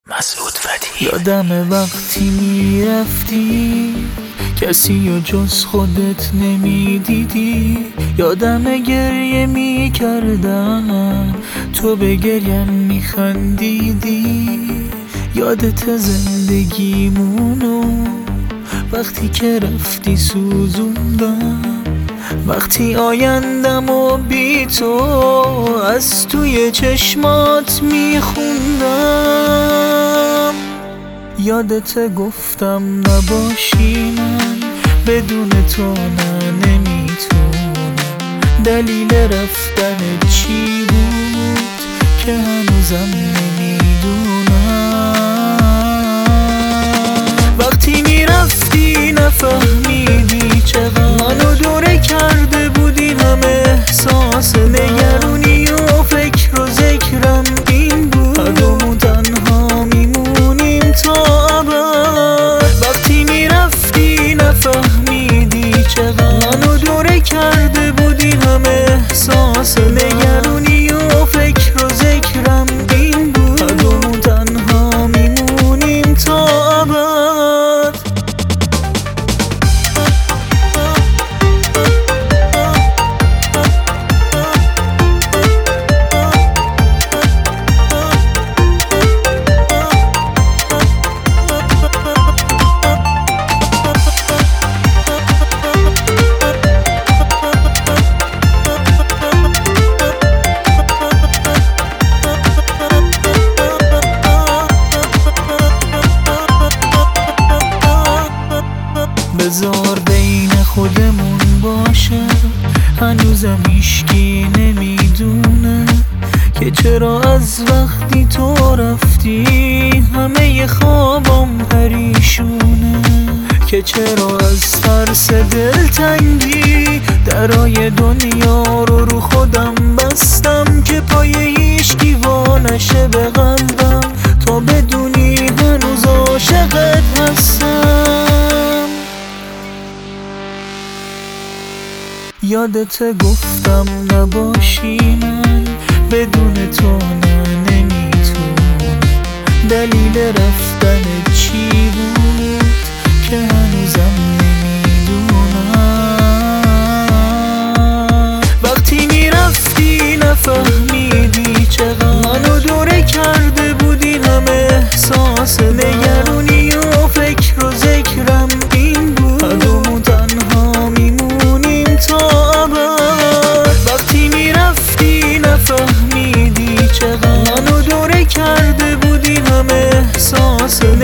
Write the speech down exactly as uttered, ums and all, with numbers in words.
مسعود فتحی. یادم وقتی میرفتی کسی و جز خودت نمیدیدی، یادم گریه میکردم تو به گریم میخندیدی. یادت زندگیمونو وقتی که رفتی سوزوندم، وقتی آیندم و بی تو از توی چشمات میخوندم. یادت گفتم نباشی من بدون تو نه نمیتونم. دلیل رفتن چی بود که هنوزم نمیدونم. وقتی میرفتی نفهمیدی چقدر منو دوره کرده بودی همه احساس نگرونی و فکر و ذکرم این بود هر دومون تنها میمونیم تا ابد. وقتی میرفتی نفهمیدی چقدر منو دوره کرده بودی همه احساس نگرونی و فکر و ذکرم این بود هر دومون تنها میمونیم تا ابد. بذار بین خودمون باشه، هنوزم هیشکی نمیدونه که چرا از وقتی تو رفتی همه خوابم پریشونه، که چرا از ترس دلتنگی درای دنیا رو رو خودم بستم که پای هیشکی وا نشه به قلبم تا بدونی هنوز عاشقت هستم. یادت گفتم نباشی من بدون تو نه نمیتونم. دلیل رفتن چی بود که هنوزم نمیدونم. وقتی میرفتی نفهمیدی چقدر منو دوره کرده بودی همه احساس نگرونی و فکر و ذکرم این بود هر دومون تنها میمونیم تا ابد. وقتی میرفتی نفهمیدی چقدر منو دوره کرده بودی همه احساس